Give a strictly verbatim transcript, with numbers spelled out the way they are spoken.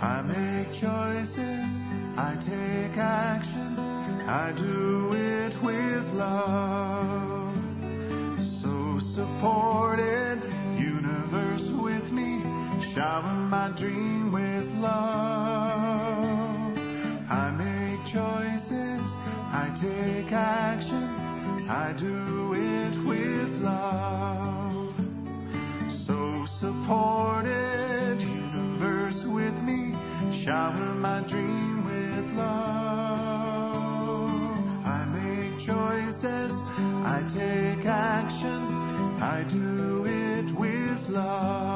I make choices, I take action, I do it with love. So supported, universe with me, shower my dream with love. I make choices, I take action, I do it with love. So supported, universe with me, shower my dream with love. I make choices, I take action, I do it with love.